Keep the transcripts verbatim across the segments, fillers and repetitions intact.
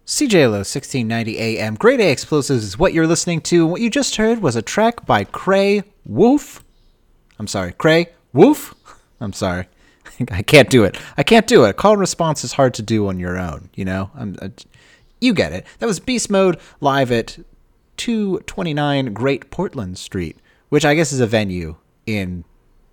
C J L O sixteen ninety A M, Grade A Explosives is what you're listening to, and what you just heard was a track by Cray Wolf. I'm sorry, Cray Wolf? I'm sorry. I can't do it. I can't do it. Call and response is hard to do on your own, you know? I'm, uh, you get it. That was Beast Mode live at two twenty-nine Great Portland Street, which I guess is a venue in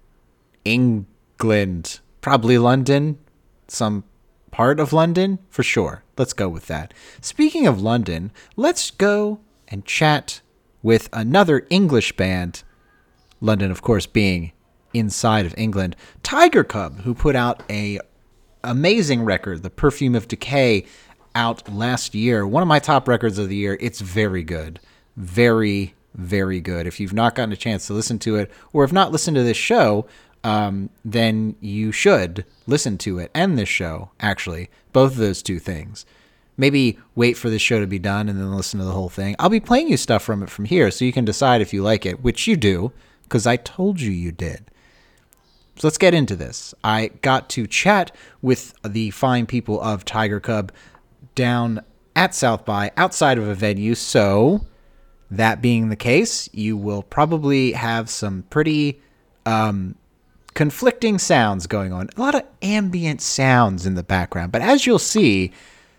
England, probably London, some part of London, for sure. Let's go with that. Speaking of London, let's go and chat with another English band, London, of course, being inside of England, Tiger Cub, who put out a amazing record, The Perfume of Decay, out last year. One of my top records of the year. It's very good. Very, very good. If you've not gotten a chance to listen to it, or have not listened to this show, um, then you should listen to it and this show, actually. Both of those two things. Maybe wait for this show to be done and then listen to the whole thing. I'll be playing you stuff from it from here so you can decide if you like it, which you do, because I told you you did. So let's get into this. I got to chat with the fine people of Tiger Cub down at South by, outside of a venue, so that being the case, you will probably have some pretty um, conflicting sounds going on. A lot of ambient sounds in the background, but as you'll see,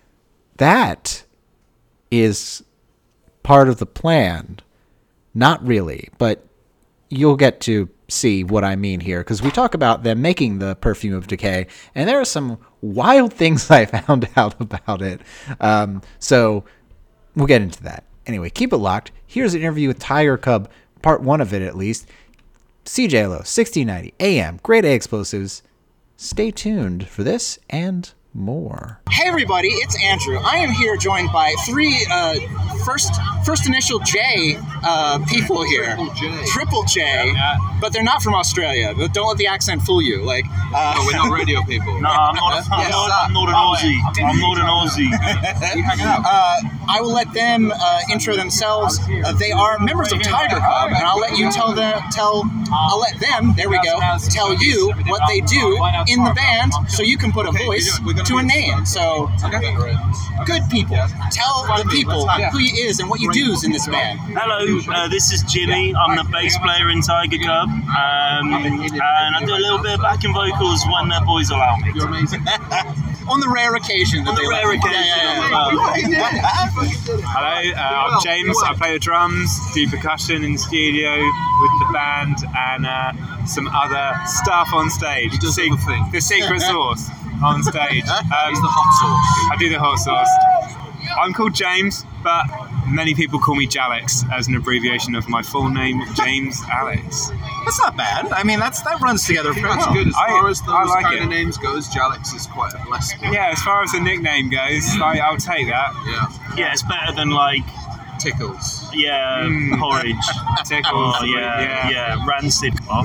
that is part of the plan. Not really, but you'll get to see what I mean here, because we talk about them making the Perfume of Decay, and there are some wild things I found out about it. Um, so we'll get into that. Anyway, keep it locked. Here's an interview with Tiger Cub, part one of it at least. C J L O sixteen ninety A M, Grade A Explosives. Stay tuned for this and more. Hey everybody, it's Andrew. I am here joined by three uh, first first initial J uh, people here. Triple J. Triple J, Yeah. But they're not from Australia. But don't let the accent fool you. Like, uh, No, we're not radio people. No, I'm not, I'm, Yes, not, sir. I'm not an Aussie. I'm not an Aussie. You hanging out? Uh, I will let them uh, intro themselves. Uh, they are members of Tiger Cub, and I'll let you tell them. Tell I'll let them. There we go. Tell you what they do in the band, so you can put a voice to a name. So, good people, tell the people who you is and what you do's in this band. Hello, uh, this is Jimmy. I'm the bass player in Tiger Cub, um, and I do a little bit of backing vocals when the boys allow me. You're amazing. On the rare occasion. That On the they rare let- occasion, Yeah, yeah, yeah. Hello, uh, I'm James. I play the drums, do percussion in the studio with the band, and uh, some other stuff on stage. He does Se- other things. The secret sauce on stage. Um, He's the hot sauce. I do the hot sauce. I'm called James, but many people call me Jalex as an abbreviation of my full name, James Alex. That's not bad. I mean, that's that runs together I think pretty that's well. good. As I- far as those I like kind it. of names goes, Jalex is quite a blessing. Yeah, as far as the nickname goes, I, I'll take that. Yeah. Yeah, it's better than like, Tickles. yeah, Mm. porridge. Tickles. Oh, yeah, yeah, rancid. Oh.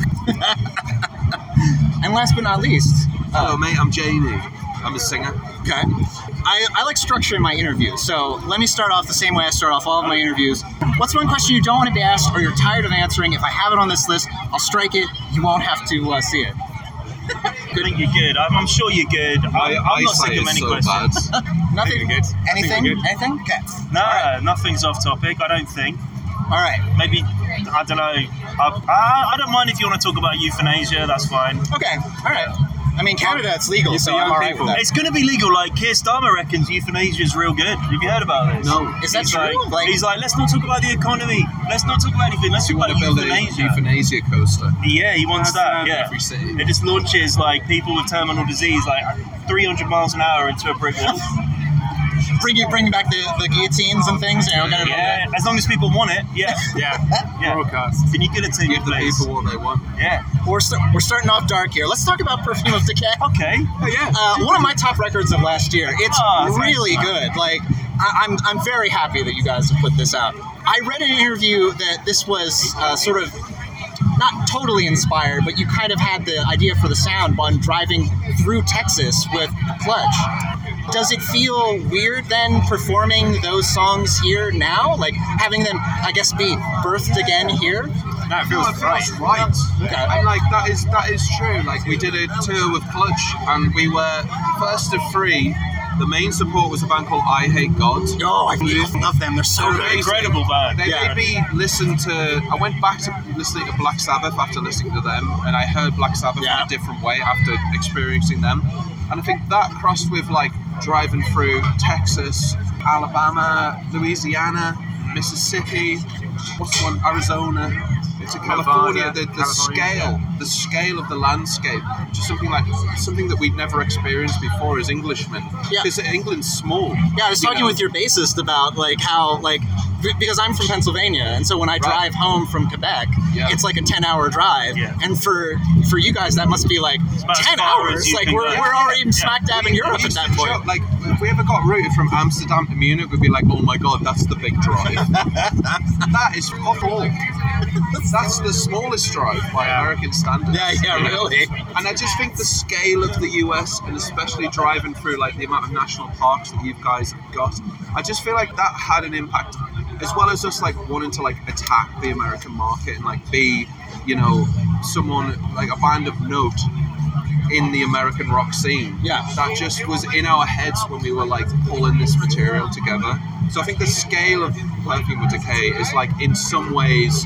And last but not least, Hello, mate. I'm Jamie. I'm a singer. okay. I, I like structuring my interviews, so let me start off the same way I start off all of my interviews. What's one question you don't want to be asked or you're tired of answering? If I have it on this list, I'll strike it. You won't have to uh, see it. I think you're good. I'm, I'm sure you're good. I'm, My I'm not sick eyesight of is many so questions. bad. Nothing? you're good. I think Anything? you're good. Anything? Okay. No, nothing's off topic, I don't think. All right. Maybe, I don't know. I, I, I don't mind if you want to talk about euthanasia, that's fine. Okay. All right. I mean, Canada, it's legal, You're so the I'm young all right people. with that. It's going to be legal. Like, Keir Starmer reckons euthanasia is real good. Have you heard about this? No. Is that he's true? Like, Like- he's like, let's not talk about the economy. Let's not talk about anything. Let's Do you talk want about to build a euthanasia. euthanasia coaster? Yeah, he wants That's, that. um, Yeah. every city. It just launches like people with terminal disease, like three hundred miles an hour into a brick wall. Bring you, bring back the, the guillotines and things. You know, kind of Yeah, as long as people want it. Yeah, Yeah, yeah. broadcast. Can you get it to your Give the place? people what they want. Yeah. We're, st- we're starting off dark here. Let's talk about Perfume of Decay. Okay. Oh, yeah. Uh, one of my top records of last year. It's Oh, thanks, really man. good. Like, I, I'm I'm very happy that you guys have put this out. I read in an interview that this was uh, sort of not totally inspired, but you kind of had the idea for the sound on driving through Texas with Pledge. Does it feel weird then performing those songs here now? Like having them, I guess, be birthed again here? No, it feels No, right. that's right. Okay. And like that is that is true. Like we did a tour with Clutch, and we were first of three The main support was a band called I Hate God. Oh, I love them. They're so They're good. amazing. Incredible band. They Yeah. made me listen to. I went back to listening to Black Sabbath after listening to them, and I heard Black Sabbath Yeah. in a different way after experiencing them. And I think that crossed with like driving through Texas, Alabama, Louisiana, Mississippi, what's the one? Arizona, to California. Nevada, The, the California, scale, the scale of the landscape, just something like something that we'd never experienced before as Englishmen. Yeah. Because England's small. Yeah, I was you talking know. with your bassist about like how like b- because I'm from Pennsylvania, and so when I drive home from Quebec, Yeah. it's like a ten hour drive, Yeah. and for for you guys that must be like about as ten far as hours. you Like can we're go. we're already Yeah. smack dab in We- Europe we at used that to point. joke, like, if we ever got routed from Amsterdam to Munich, we'd be like, oh my god, that's the big drive. That is fuck all. That's the smallest drive by American standards. Yeah, yeah, really. And I just think the scale of the U S, and especially driving through like the amount of national parks that you guys have got, I just feel like that had an impact, as well as us like wanting to like attack the American market and like be, you know, someone like a band of note in the American rock scene. Yeah. That just was in our heads when we were like pulling this material together. So I think the scale of Perfume with Decay is like in some ways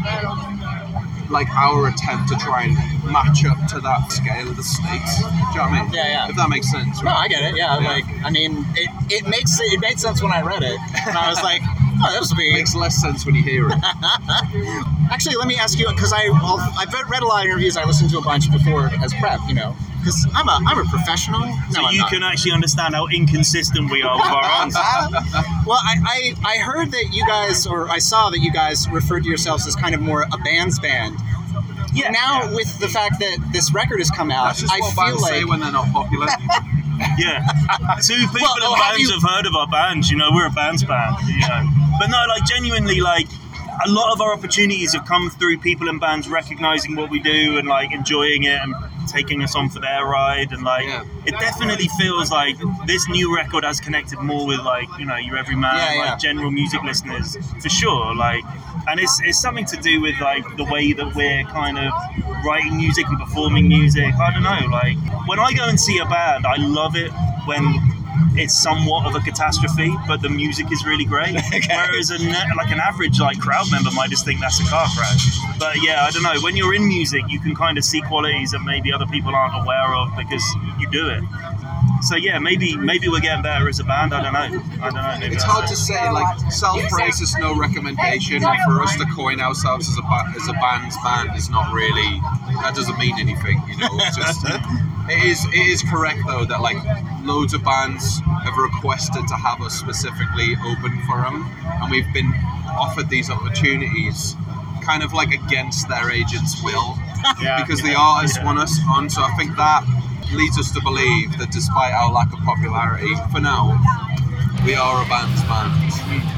like our attempt to try and match up to that scale of the States. Do you know what I mean? Yeah, yeah. If that makes sense. No, I get it. Yeah, Yeah. like I mean, it, it makes it made sense when I read it, and I was like, oh, this will be. It makes less sense when you hear it. Actually, let me ask you because I I'll, I've read a lot of interviews. I listened to a bunch before as prep, you know, because I'm a I'm a professional. No, So I'm you not. can actually understand how inconsistent we are with our answers. Well, I, I I heard that you guys, or I saw that you guys referred to yourselves as kind of more a band's band. Yeah. Now, yeah. with the fact that this record has come out, That's just I what feel bands like say when they're not popular. Yeah. Two people Well, in oh, have bands you- have heard of our bands, you know, we're a bands band, you know. But no, like genuinely, like a lot of our opportunities have come through people in bands recognizing what we do and like enjoying it and taking us on for their ride, and like Yeah. it definitely feels like this new record has connected more with like, you know, your everyman, Yeah, yeah. like general music listeners for sure. Like, and it's it's something to do with like the way that we're kind of writing music and performing music. I don't know, like when I go and see a band, I love it when it's somewhat of a catastrophe, but the music is really great. Whereas a ne- like an average like crowd member might just think that's a car crash. But yeah, I don't know. When you're in music, you can kind of see qualities that maybe other people aren't aware of because you do it. So yeah, maybe maybe we're getting better as a band. I don't know. I don't know. Maybe It's that's hard it. to say. Like self-praise is no recommendation. And for us to coin ourselves as a ba- as a band's band is not really. That doesn't mean anything. You know. It's just. It is. It is correct though that like loads of bands have requested to have us specifically open for them, and we've been offered these opportunities, kind of like against their agents' will, Yeah, because the yeah, artists yeah. want us on. So I think that leads us to believe that despite our lack of popularity, for now, we are a band's band.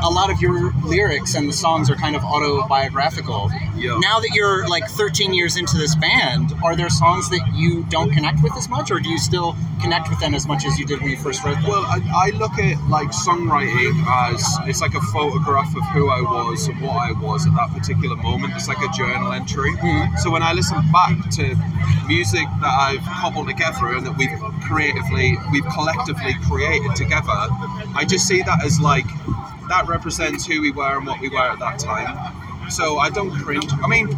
a lot of your lyrics and the songs are kind of autobiographical. Yeah. Now that you're like thirteen years into this band, are there songs that you don't connect with as much, or do you still connect with them as much as you did when you first wrote them? Well, I, I look at like songwriting as it's like a photograph of who I was and what I was at that particular moment. It's like a journal entry. Mm-hmm. So when I listen back to music that I've cobbled together and that we've creatively, we've collectively created together, I just see that as like, that represents who we were and what we were at that time. So I don't cringe. I mean,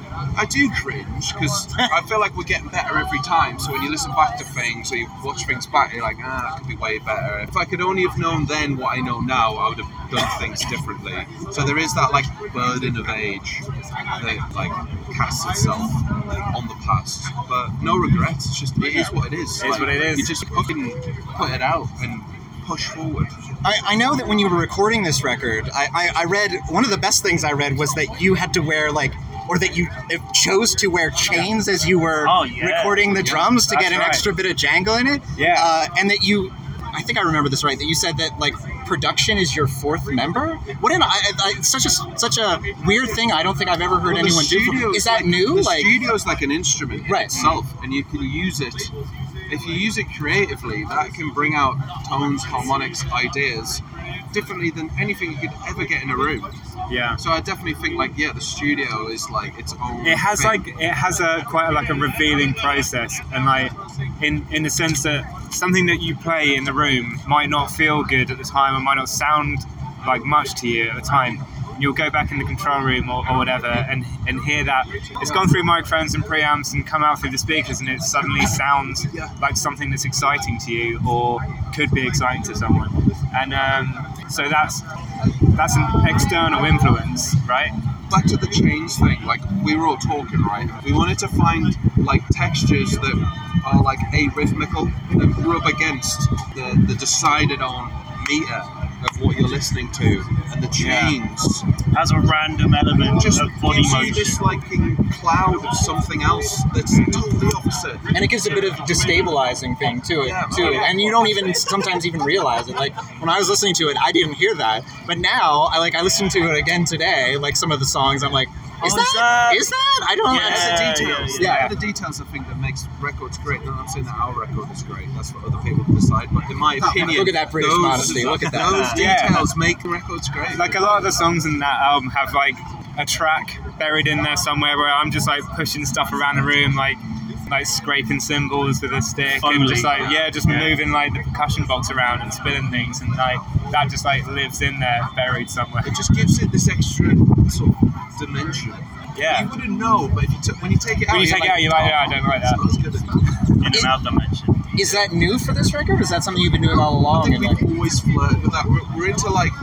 I do cringe because I feel like we're getting better every time. So when you listen back to things or you watch things back, you're like, ah, it could be way better. If I could only have known then what I know now, I would have done things differently. So there is that like burden of age that like casts itself on the past. But no regrets. It's just, it is what it is. It is what it is. You just fucking put it out and push forward. I, I know that when you were recording this record, I, I, I read, one of the best things I read was that you had to wear like, or that you chose to wear chains as you were Oh, yeah. recording the drums to That's get an right. extra bit of jangle in it. Yeah. Uh, and that you, I think I remember this right, that you said that like production is your fourth member. What an, I, I, it's such a such a weird thing. I don't think I've ever heard Well, the anyone do. studio Is that like, new? The like, studio is like an instrument in Right. itself, and you can use it. If you use it creatively, that can bring out tones, harmonics, ideas differently than anything you could ever get in a room. Yeah. So I definitely think like yeah, the studio is like its own. It has thing. like it has a quite a, like a revealing process, and like in in the sense that something that you play in the room might not feel good at the time, or might not sound like much to you at the time. You'll go back in the control room or, or whatever and, and hear that it's gone through microphones and preamps and come out through the speakers, and it suddenly sounds like something that's exciting to you or could be exciting to someone. And um, so that's that's an external influence, right? Back to the chains thing, like we were all talking, right? We wanted to find like textures that are like arrhythmical, that rub against the, the decided on meter of what you're listening to, and the chains Has a random element just of body gives you motion. this like cloud of something else that's totally opposite. and it gives a bit of destabilizing thing to it Yeah. too, and you don't even sometimes even realize it. Like when I was listening to it, I didn't hear that, but now I like I listened to it again today. Like some of the songs, I'm like, is Oh, that is that- is that? I don't. Yeah, I It's just- the yeah, details. yeah, Yeah, yeah. the details I think that makes records great. And I'm saying that our record is great. That's what other people decide. But in my opinion, Look at that British those, modesty. Look at that. Those Yeah. details make records great. Like a lot of the songs in that album have like a track buried in there somewhere where I'm just like pushing stuff around the room, like like scraping cymbals with a stick and Foley. just like yeah, just Yeah. moving like the percussion box around and spinning things, and like that just like lives in there buried somewhere. It just gives it this extra sort of dimension. Yeah. You wouldn't know, but if you t- when you take it out, When you you're take it out, you're like, yeah, I don't like that. It's not as good as In and out dimension. Is that new for this record? Or is that something you've been doing all I along? think And like, we've always flirted with that. We're, we're into like,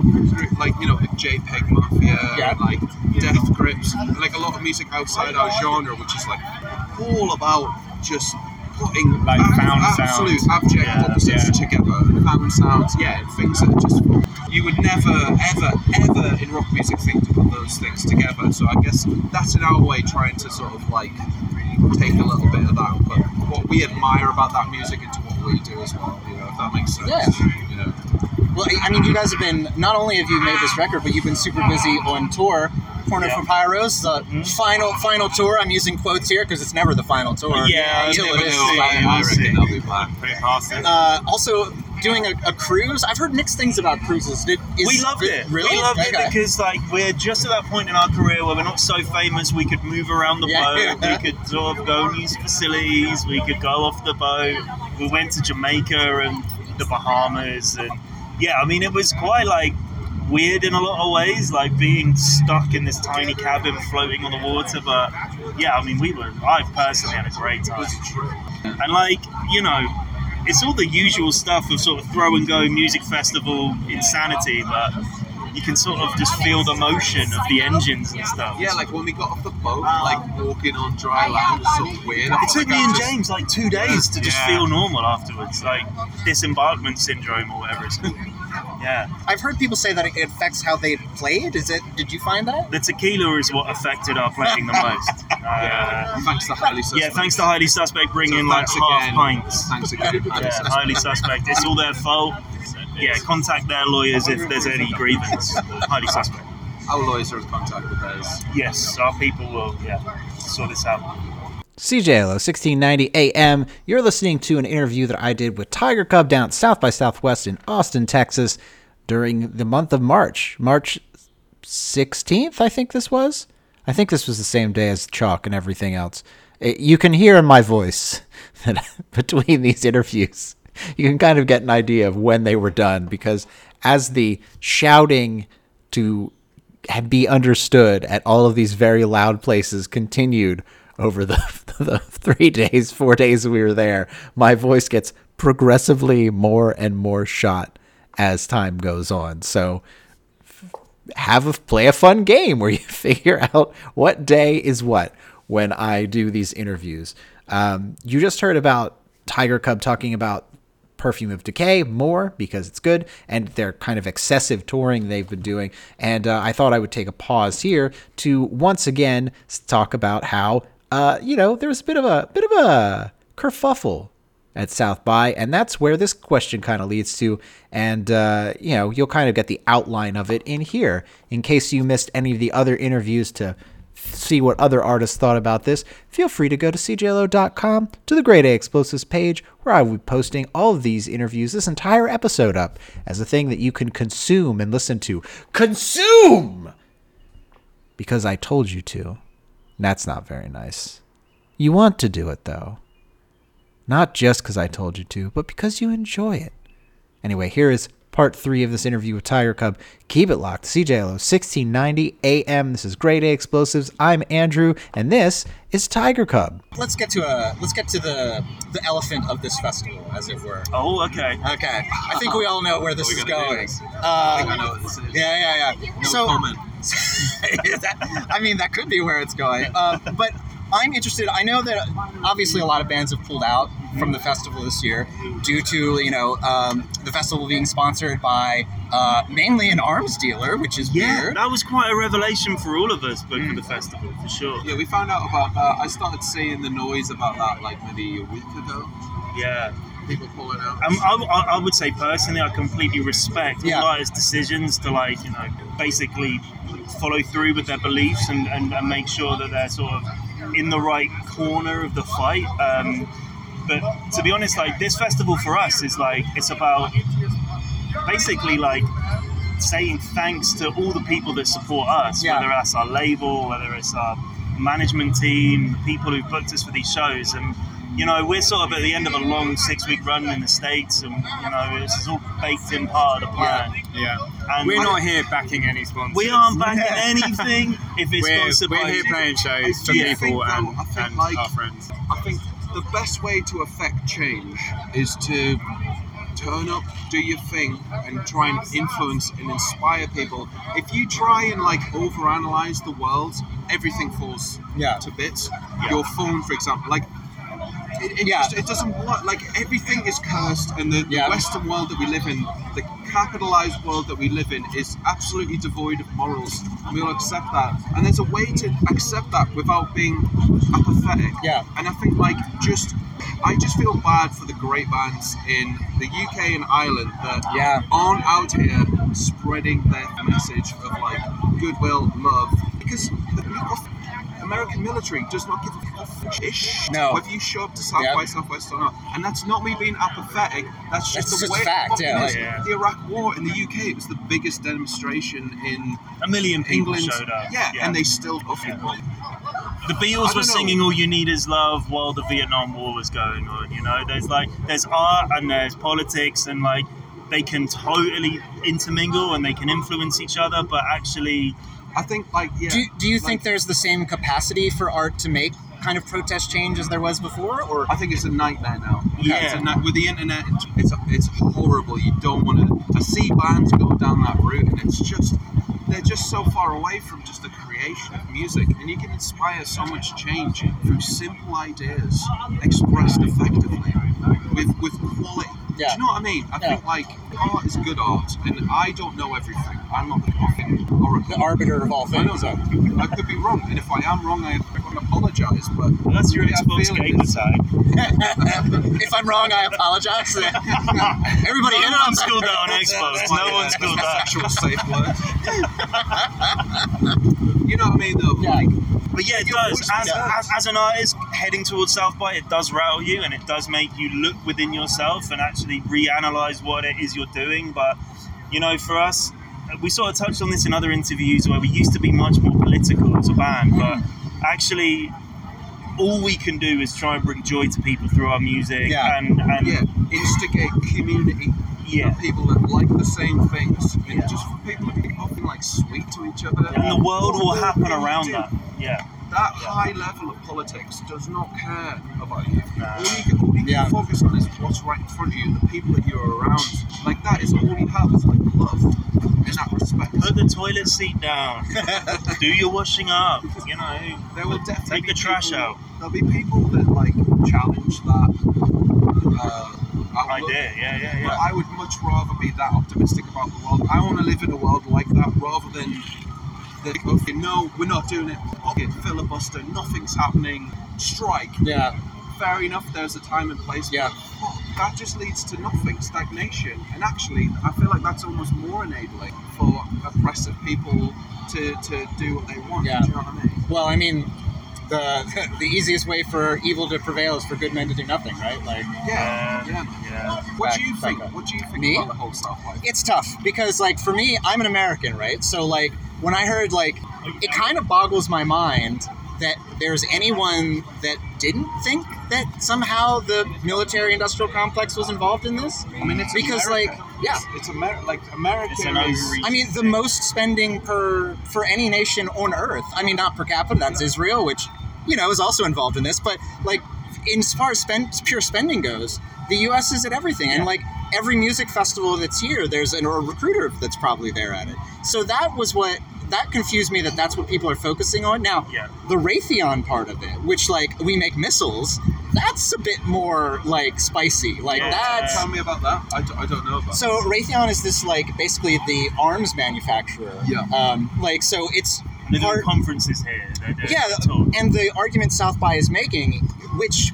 like you know, the JPEG Mafia, Yeah. and, like Death Grips, and, like a lot of music outside our genre, which is like all about just putting Like ab- found absolute sounds. abject Yeah, opposites yeah. together. Found sounds, yeah, things that are just you would never, ever, ever in rock music think to put those things together. So I guess that's in our way trying to sort of like take a little bit of that, but what we admire about that music into what we do as well. You know, if that makes sense. Yeah. You know. well, I mean, you guys have been, not only have you made this record, but you've been super busy on tour. Corner Yeah. for Pyros, the final final tour. I'm using quotes here because it's never the final tour. Yeah, until you it never is. know. I, I we'll reckon see. they'll be back. Put it past it. Uh, also, doing a, a cruise. I've heard mixed things about cruises. Did, is, We loved it. Really? We loved Okay. it because like we're just at that point in our career where we're not so famous. We could move around the Yeah. boat. We could sort of go and use facilities. We could go off the boat. We went to Jamaica and the Bahamas, and yeah, I mean it was quite like weird in a lot of ways, like being stuck in this tiny cabin floating on the water. But yeah, I mean we were. I personally had a great time, and like you know. It's all the usual stuff of sort of throw and go music festival insanity, but you can sort of just feel the motion of the engines and stuff. Yeah, like when we got off the boat, like walking on dry land was sort of weird. It took me and James like two days to just Yeah. feel normal afterwards, like disembarkment syndrome or whatever it's called. Yeah. I've heard people say that it affects how they played. Is it? Did you find that? The tequila is what affected our playing the most. Uh, Yeah, thanks to Highly Suspect. yeah, thanks to Highly Suspect bringing So like thanks half again. pints. Thanks again. Highly Yeah, Suspect. Highly Suspect. It's all their fault. Yeah, contact their lawyers if there's any grievance. Highly Suspect. Our lawyers are in contact with theirs. Yes, our people will, yeah, sort this out. C J L O sixteen ninety A M. You're listening to an interview that I did with Tiger Cub down at South by Southwest in Austin, Texas during the month of March. March sixteenth, I think this was. I think this was the same day as Chalk and everything else. It, you can hear in my voice that between these interviews, you can kind of get an idea of when they were done, because as the shouting to be understood at all of these very loud places continued over the, the three days, four days we were there, my voice gets progressively more and more shot as time goes on. So have a play a fun game where you figure out what day is what when I do these interviews. Um, you just heard about Tiger Cub talking about Perfume of Decay more because it's good, and their kind of excessive touring they've been doing. And uh, I thought I would take a pause here to once again talk about how uh, you know there was a bit of a bit of a kerfuffle at South by, and that's where this question kind of leads to. And uh, you know you'll kind of get the outline of it in here in case you missed any of the other interviews to see what other artists thought about this. Feel free to go to C J L O dot com to the Grade A Explosives page, where I will be posting all of these interviews, this entire episode up, as a thing that you can consume and listen to. Consume! Because I told you to. That's not very nice. You want to do it, though. Not just because I told you to, but because you enjoy it. Anyway, here is part three of this interview with Tiger Cub. Keep it locked. C J L O sixteen ninety A M. This is Grade A Explosives. I'm Andrew, and this is Tiger Cub. Let's get to a let's get to the the elephant of this festival, as it were. Oh, okay. Okay, I think we all know where this Are we is gonna do going. this? Uh, I think I know what this is. yeah, yeah, yeah. No so, comment. that, I mean, that could be where it's going. Um, but I'm interested. I know that obviously a lot of bands have pulled out from the festival this year due to, you know, um, the festival being sponsored by uh, mainly an arms dealer, which is Yeah, weird. that was quite a revelation for all of us, but for the festival, for sure. Yeah, we found out about that. I started seeing the noise about that like maybe a week ago. Yeah. People pulling out. Um, I, I I would say personally, I completely respect Yeah. all artists' decisions to, like, you know, basically follow through with their beliefs and, and, and make sure that they're sort of in the right corner of the fight. Um, but to be honest, like, this festival for us is like, it's about basically like saying thanks to all the people that support us, Yeah. whether that's our label, whether it's our management team, the people who booked us for these shows. And you know, we're sort of at the end of a long six-week run in the States, and you know, this is all baked in part of the plan. Yeah. And We're not here backing any sponsors. we aren't backing anything if it's We're, sponsored we're by here playing shows for Yeah, I people think, though, and, I think, and like- our friends. I think the best way to affect change is to turn up, do your thing, and try and influence and inspire people. If you try and like overanalyze the world, everything falls Yeah. to bits. Yeah. Your phone, for example, like it, it, Yeah. just, it doesn't work. Like everything is cursed, and the, the Yeah. Western world that we live in, the capitalized world that we live in, is absolutely devoid of morals. And we'll accept that, and there's a way to accept that without being apathetic. Yeah. And I think like just, I just feel bad for the great bands in the U K and Ireland that Yeah. aren't out here spreading their message of like goodwill, love, because the American military does not give a ish No. whether you show up to South Yeah. by Southwest or not. And that's not me being apathetic. That's just That's the just way a fact, fucking yeah, is. like- Yeah. The Iraq War in the U K, it was the biggest demonstration in a million people England. showed up. Yeah, and they still fucking won. The I Beatles don't were know. singing "All You Need Is Love" while the Vietnam War was going on. You know, there's like there's art and there's politics, and like they can totally intermingle and they can influence each other. But actually, I think like yeah. Do you, do you like, think there's the same capacity for art to make kind of protest change as there was before, or I think it's a nightmare now. Yeah. It's a night with the internet. It's it's horrible. You don't want to. I see bands go down that route, and it's just they're just so far away from just the creation of music, and you can inspire so much change through simple ideas expressed effectively with with quality. Yeah. Do you know what I mean? I Yeah. think like art is good art, and I don't know everything. I'm not the fucking oracle. The arbiter of all I things. don't know. I could be wrong, and if I am wrong, I apologise. But Well, that's your the way I Xbox feel gamer is- tag. If I'm wrong, I apologize. Everybody No hit it on one's called that on Xbox. My, No uh, one's called that. Sexual safe word. You know what I mean, though? Yeah. Like, But yeah, it Your does. voice As, does. as, as an artist heading towards South by, it does rattle you, and it does make you look within yourself and actually reanalyze what it is you're doing. But you know, for us, we sort of touched on this in other interviews where we used to be much more political as a band, but actually, all we can do is try and bring joy to people through our music. Yeah. And, and yeah, instigate community. yeah. For people that like the same things, and Yeah. just for people to be often like sweet to each other. And the world will happen And you around do- that. Yeah. That high level of politics does not care about you. Nah. All you, can, all you Yeah. can focus on is what's right in front of you, the people that you're around. Like that is all you have is like love in that respect. Put the toilet seat down. Do your washing up. You know. There will definitely Take be the trash people- out. There'll be people that like challenge that uh, outlook. Idea. Yeah. Yeah. But Yeah. I would much rather be that optimistic about the world. I want to live in a world like that rather than the okay, no, we're not doing it. Okay, filibuster, nothing's happening. Strike. Yeah. Fair enough. There's a time and place. Yeah. But that just leads to nothing, stagnation. And actually, I feel like that's almost more enabling for oppressive people to, to do what they want. Yeah. Do you know what I mean? Well, I mean, the the easiest way for evil to prevail is for good men to do nothing, right? Like, Yeah. Yeah. Yeah. Yeah. What Back- do you back think? up. What do you think Me? about the whole South by? it's tough because, like, for me, I'm an American, right? So, like, when I heard, like, it kind of boggles my mind that there's anyone that didn't think that somehow the military-industrial complex was involved in this. I mean, it's Because, America. like, yeah. It's, it's America. Like America It's an is. overreach. I mean, the most spending per for any nation on Earth. I mean, not per capita. That's Israel, which you know is also involved in this. But like, in as far as spend, pure spending goes, the U S is at everything. And like every music festival that's here, there's an, a recruiter that's probably there at it. So that was what that confused me. That that's what people are focusing on now. Yeah. The Raytheon part of it, which like we make missiles, that's a bit more like spicy. Like Yeah. that's. Tell me about that. I, d- I don't know about. So Raytheon is this like basically the arms manufacturer. Yeah. Um, like so it's They're doing part- conferences here. They're doing yeah, talks. and the argument South by is making, which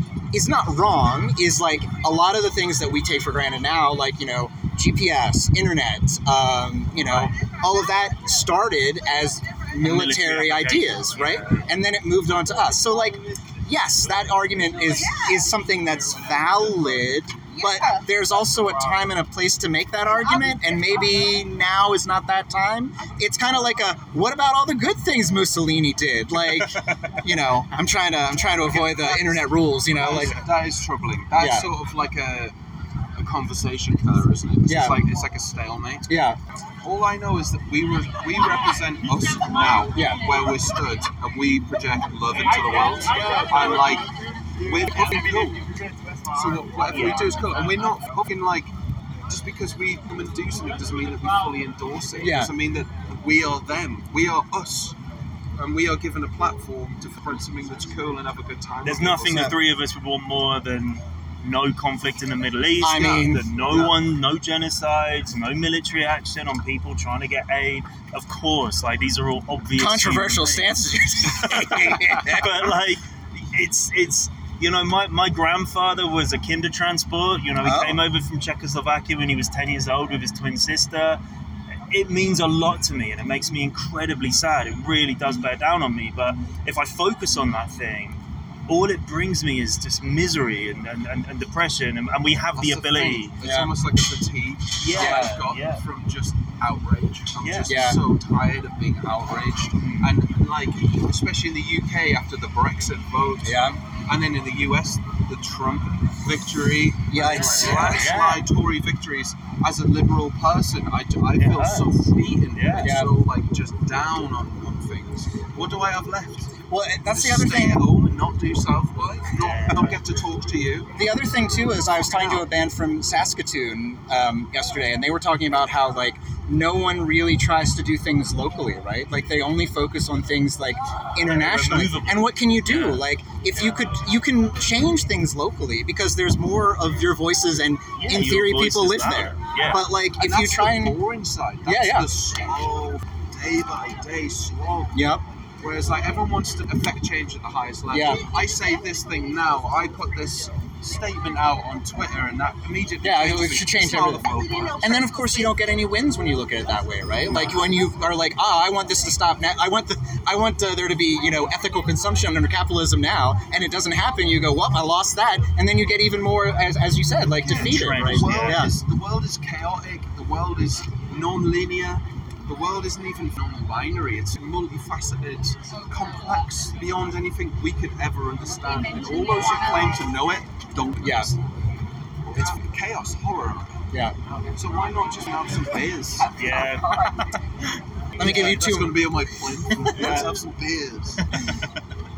is not wrong, is like a lot of the things that we take for granted now, like you know G P S, internet, um, you know, all of that started as military Military ideas, applications, right? yeah. And then it moved on to us. So like, yes, that argument is is something that's valid. But there's also a time and a place to make that argument, and maybe now is not that time. It's kind of like a, what about all the good things Mussolini did? Like, you know, I'm trying to I'm trying to avoid the internet rules, you know, that, is, like, that is troubling. That's Yeah. sort of like a, a conversation killer, isn't it? It's Yeah. just like it's like a stalemate. yeah, All I know is that we re- we represent us now, Yeah. where we're stood, and we project love into the world. And like, we're fucking cool. So what- whatever we do is cool, and we're not fucking like. Just because we come and do something doesn't mean that we fully endorse it. It Yeah. doesn't mean that we are them. We are us, and we are given a platform to find something that's cool and have a good time. There's with people. nothing So- the three of us would want more than no conflict in the Middle East. I mean- that no Yeah. one, no genocides, no military action on people trying to get aid. Of course, like these are all obvious controversial human things. stances. But like, it's it's you know, my, my grandfather was a kinder transport. You know, he Oh. came over from Czechoslovakia when he was ten years old with his twin sister. It means a lot to me, and it makes me incredibly sad. It really does bear down on me. But if I focus on that thing, all it brings me is just misery and, and, and, and depression, and, and we have the That's ability. thing. It's Yeah. almost like a fatigue Yeah, that I've got yeah. from just outrage. I'm Yeah. just Yeah. so tired of being outraged. And, and like, especially in the U K after the Brexit vote, Yeah, and then in the U S, the Trump victory, Yikes. like, landslide Tory victories. As a liberal person, I, I It feel so hurts. beaten, Yeah. Yeah. so like just down on, on things. What do I have left? well, that's the Just other stay thing. at home and not do South by, not, not get to talk to you. The other thing too is I was talking to a band from Saskatoon um, yesterday, and they were talking about how like no one really tries to do things locally, right? Like they only focus on things like internationally. Removable. And what can you do? Yeah. Like if you could, you can change things locally because there's more of your voices, and Yeah, in your theory, voice people is live louder. there. Yeah. But like And if that's you try the and boring side. Yeah, That's yeah. the slow, day by day slog. yep, Whereas like everyone wants to affect change at the highest level. Yeah. I say this thing now. I put this statement out on Twitter, and that immediately Yeah, changes it the- should change it's not everything. the vocal. and then of course you don't get any wins when you look at it that way, right? Like when you are like, ah, I want this to stop now. I want the, I want uh, there to be, you know, ethical consumption under capitalism now, and it doesn't happen. You go, well, I lost that, and then you get even more, as, as you said, like defeated, entrenched, right? The world, Yeah. is, the world is chaotic. The world is non-linear. The world isn't even non-binary. It's multifaceted, complex, beyond anything we could ever understand. And all those who claim to know it don't. Yeah. It's chaos, horror. Yeah. So why not just have some beers? Yeah. Let me give you That's two. going to be on my plane. Let's have some beers.